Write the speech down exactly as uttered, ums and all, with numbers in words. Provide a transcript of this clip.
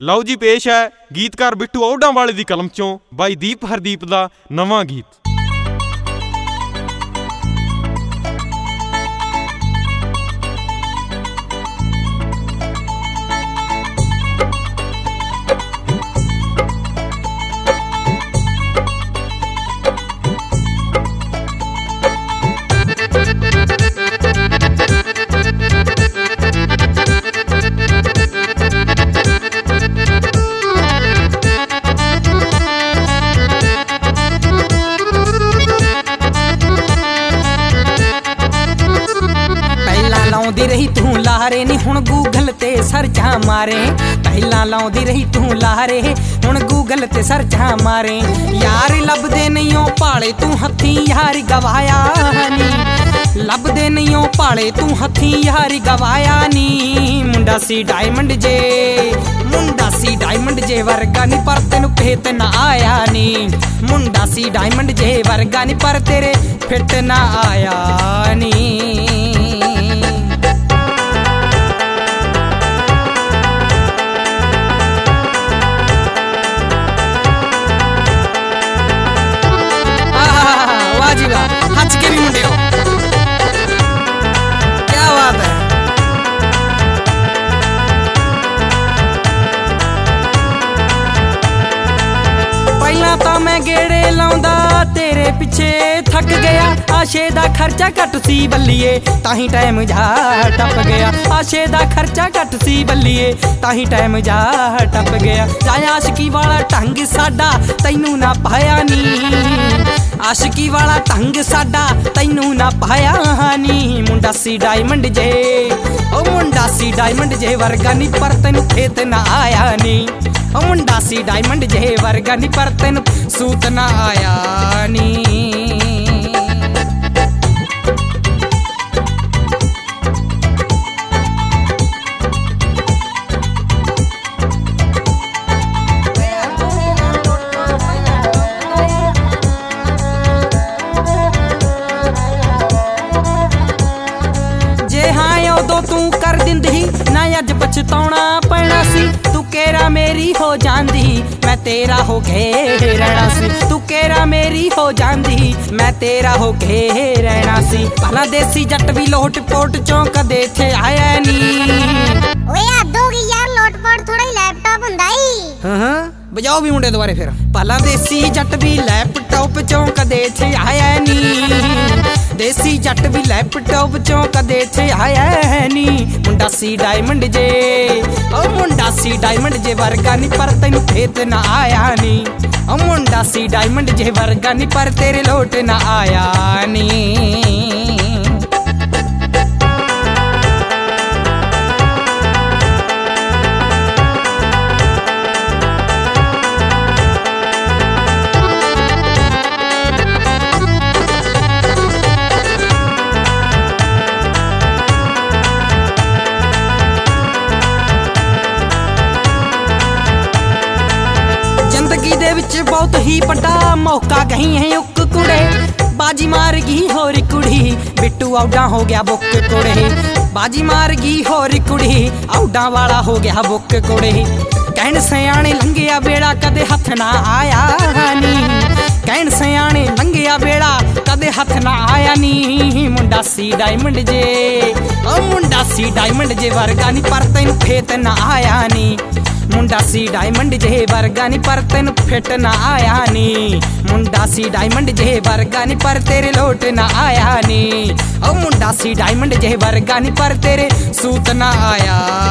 ਲਓ ਜੀ ਪੇਸ਼ ਹੈ ਗੀਤਕਾਰ ਬਿੱਟੂ ਔਢਾਂ ਵਾਲੇ ਦੀ ਕਲਮ ਚੋਂ ਬਾਈ ਦੀਪ ਹਰਦੀਪ ਦਾ ਨਵਾਂ ਗੀਤ। ਲਾਉਂਦੀ ਰਹੀ ਤੂੰ ਲਾਰੇ ਨੀ ਹੁਣ ਗੂਗਲ ਤੇ ਸਰਚਾਂ ਮਾਰੇ। ਪਹਿਲਾਂ ਲਾਉਂਦੀ ਰਹੀ ਤੂੰ ਲਾਰੇ ਹੁਣ ਗੂਗਲ ਤੇ ਸਰਚਾਂ ਮਾਰੇ। ਯਾਰ ਲੱਭਦੇ ਨਹੀਂ ਓ ਭਾਲੇ ਤੂੰ ਹੱਥੀਂ ਯਾਰ ਗਵਾਇਆ ਨੀ। ਲੱਭਦੇ ਨਹੀਂ ਓ ਭਾਲੇ ਤੂੰ ਹੱਥੀਂ ਯਾਰ ਗਵਾਇਆ ਨੀ। ਮੁੰਡਾ ਸੀ ਡਾਇਮੰਡ ਜੇ ਮੁੰਡਾ ਸੀ ਡਾਇਮੰਡ ਜੇ ਵਰਗਾ ਨੀ ਪਰ ਤੈਨੂੰ ਭੇਤ ਨਾ ਆਇਆ ਨੀ। ਮੁੰਡਾ ਸੀ ਡਾਇਮੰਡ ਜੇ ਵਰਗਾ ਨੀ ਪਰ ਤੇਰੇ ਫਿੱਟ ਨਾ ਆਇਆ ਨੀ। हंस के भी मुंडे हो, क्या बात है। ਪਹਿਲਾਂ ਤਾਂ ਮੈਂ ਗੇੜੇ ਲਾਉਂਦਾ ਤੇਰੇ ਪਿੱਛੇ ਥੱਕ ਗਿਆ। ਆਸ਼ੇ ਦਾ ਖਰਚਾ ਘੱਟ ਸੀ ਬੱਲੀਏ ਤਾਂ ਹੀ ਟਾਈਮ ਜਾ ਟੱਪ ਗਿਆ। ਆਸ਼ੇ ਦਾ ਖਰਚਾ ਘੱਟ ਸੀ ਬੱਲੀਏ ਤਾਂ ਹੀ ਟਾਈਮ ਜਾ ਟੱਪ ਗਿਆ। ਜਾਂ ਆਸ਼ਕੀ ਵਾਲਾ ਢੰਗ ਸਾਡਾ ਤੈਨੂੰ ਨਾ ਪਾਇਆ ਨੀ। ਆਸ਼ਕੀ ਵਾਲਾ ਢੰਗ ਸਾਡਾ ਤੈਨੂੰ ਨਾ ਪਾਇਆ ਨੀ। ਮੁੰਡਾ ਸੀ ਡਾਇਮੰਡ ਜੇ ਓ ਮੁੰਡਾ ਸੀ ਡਾਇਮੰਡ ਜੇ ਵਰਗਾ ਨੀ ਪਰ ਤੈਨੂੰ ਖੇਤ ਨਾ ਆਇਆ ਨੀ। ਓ ਮੁੰਡਾ ਸੀ ਡਾਇਮੰਡ ਜੇ ਵਰਗਾ ਨੀ ਪਰ ਤੈਨੂੰ ਸੂਤ ਨਾ ਆਇਆ ਨੀ। ਉਦੋਂ ਤੂੰ ਕਰ ਦਿੰਦੀ ਨਾ ਅੱਜ ਪਛਤਾਉਣਾ ਪੈਣਾ ਸੀ। ਤੂੰ ਕੇਰਾ ਮੇਰੀ ਹੋ ਜਾਂਦੀ ਮੈਂ ਤੇਰਾ ਹੋ ਕੇ ਰਹਿਣਾ ਸੀ। ਤੂੰ ਕੇਰਾ ਮੇਰੀ ਹੋ ਜਾਂਦੀ ਮੈਂ ਤੇਰਾ ਹੋ ਕੇ ਰਹਿਣਾ ਸੀ। ਭਲਾ ਦੇਸੀ ਜੱਟ ਵੀ ਲੋਟ ਪੋਟ ਚੋਂ ਕਦੇ ਇੱਥੇ ਆਇਆ ਨੀ। ਓਏ ਹੱਦ ਹੋ ਗਈ ਯਾਰ, ਲੋਟ ਪੋਟ ਥੋੜਾ ਹੀ ਲੈਪਟਾਪ ਹੁੰਦਾ ਈ। ਹਾਂ ਹਾਂ ਬਜਾਓ ਵੀ ਮੁੰਡੇ ਦੁਬਾਰੇ ਫਿਰ। ਭਲਾ ਦੇਸੀ ਜੱਟ ਵੀ ਲੈਪਟਾਪ ਚੋਂ ਕਦੇ ਇੱਥੇ ਆਇਆ ਨੀ। ਦੇਸੀ ਜੱਟ ਵੀ ਲੈਪਟਾਪ ਚੋਂ ਕਦੇ ਇੱਥੇ ਆਇਆ ਨੀ। ਮੁੰਡਾ ਸੀ ਡਾਇਮੰਡ ਜੇ ਓ ਮੁੰਡਾ ਸੀ ਡਾਇਮੰਡ ਜੇ ਵਰਗਾ ਨੀ ਪਰ ਤੈਨੂੰ ਭੇਤ ਨਾ ਆਇਆ ਨੀ। ਓ ਮੁੰਡਾ ਸੀ ਡਾਇਮੰਡ ਜੇ ਵਰਗਾ ਨੀ ਪਰ ਤੇਰੇ ਲੋਟ ਨਾ ਆਇਆ ਨੀ। ਵਿੱਚ ਬਹੁਤ ਹੀ ਵੱਡਾ ਮੌਕਾ ਗਈ ਹੈ ਉਕ ਕੁੜੇ। ਬਾਜੀ ਮਾਰ ਗਈ ਹੋਰ ਕੁੜੀ ਬਿੱਟੂ ਔਢਾਂ ਹੋ ਗਿਆ ਬੁੱਕ ਕੁੜੇ। ਬਾਜੀ ਮਾਰ ਗਈ ਹੋਰ ਕੁੜੀ ਔਢਾਂ ਵਾਲਾ ਹੋ ਗਿਆ ਬੁੱਕ ਕੁੜੇ। ਕਹਿਣ ਸਿਆਣੇ ਲੰਘਿਆ ਵੇੜਾ ਕਦੇ ਹੱਥ ਨਾ ਆਇਆ ਨੀ। ਕਹਿਣ ਸਿਆਣੇ ਲੰਘਿਆ ਵੇੜਾ ਕਦੇ ਹੱਥ ਨਾ ਆਇਆ ਨੀ। ਮੁੰਡਾ ਸੀ ਡਾਇਮੰਡ ਜੇ ਓ ਮੁੰਡਾ ਸੀ ਡਾਇਮੰਡ ਜੇ ਵਰਗਾ ਨੀ ਪਰ ਤੈਨੂੰ ਭੇਤ ਨਾ ਆਇਆ ਨੀ। ਮੁੰਡਾ ਸੀ ਡਾਇਮੰਡ ਜੇ ਵਰਗਾ ਨੀ ਪਰ ਤੈਨੂੰ ਫਿੱਟ ਨਾ ਆਇਆ ਨੀ। ਮੁੰਡਾ ਸੀ ਡਾਇਮੰਡ ਜੇ ਵਰਗਾ ਨੀ ਪਰ ਤੇਰੇ ਲੋਟ ਨਾ ਆਇਆ ਨੀ। ਓ ਮੁੰਡਾ ਸੀ ਡਾਇਮੰਡ ਜੇ ਵਰਗਾ ਨੀ ਪਰ ਤੇਰੇ ਸੂਤ ਨਾ ਆਇਆ